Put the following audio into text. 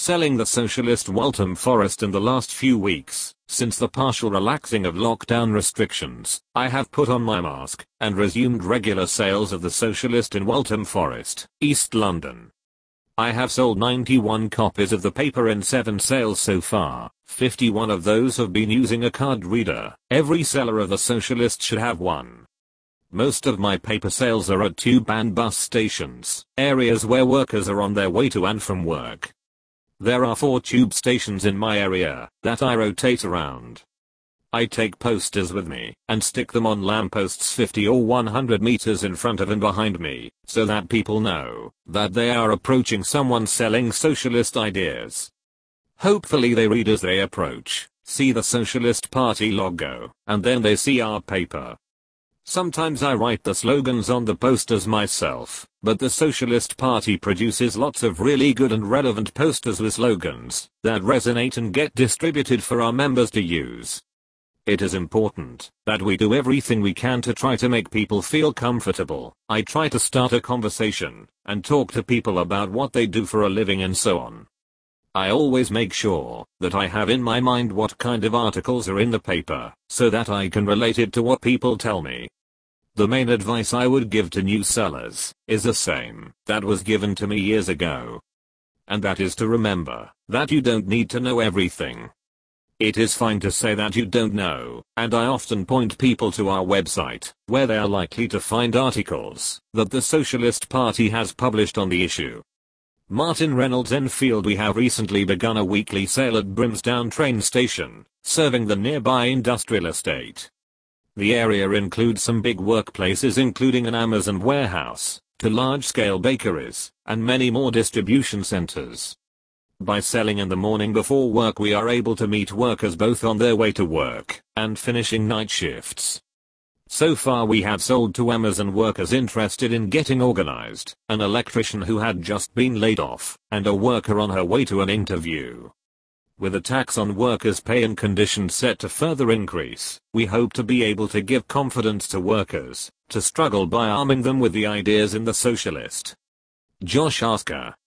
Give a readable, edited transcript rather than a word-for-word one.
selling the socialist Waltham Forest in the last few weeks. Since the partial relaxing of lockdown restrictions, I have put on my mask and resumed regular sales of the socialist in Waltham Forest, East London. I have sold 91 copies of the paper in 7 sales so far. 51 of those have been using a card reader. Every seller of the socialist should have one. Most of my paper sales are at tube and bus stations, areas where workers are on their way to and from work. There are 4 tube stations in my area that I rotate around. I take posters with me and stick them on lampposts 50 or 100 meters in front of and behind me, so that people know that they are approaching someone selling socialist ideas. Hopefully they read as they approach, see the Socialist Party logo, and then they see our paper. Sometimes I write the slogans on the posters myself, but the Socialist Party produces lots of really good and relevant posters with slogans that resonate and get distributed for our members to use. It is important that we do everything we can to try to make people feel comfortable. I try to start a conversation and talk to people about what they do for a living and so on. I always make sure that I have in my mind what kind of articles are in the paper, so that I can relate it to what people tell me. The main advice I would give to new sellers is the same that was given to me years ago. And that is to remember that you don't need to know everything. It is fine to say that you don't know, and I often point people to our website, where they are likely to find articles that the Socialist Party has published on the issue. Martin Reynolds Enfield. We have recently begun a weekly sale at Brimsdown train station, serving the nearby industrial estate. The area includes some big workplaces including an Amazon warehouse, to large-scale bakeries, and many more distribution centers. By selling in the morning before work we are able to meet workers both on their way to work and finishing night shifts. So far we have sold to Amazon workers interested in getting organized, an electrician who had just been laid off, and a worker on her way to an interview. With a tax on workers' pay and conditions set to further increase, we hope to be able to give confidence to workers to struggle by arming them with the ideas in the socialist. Josh Asker,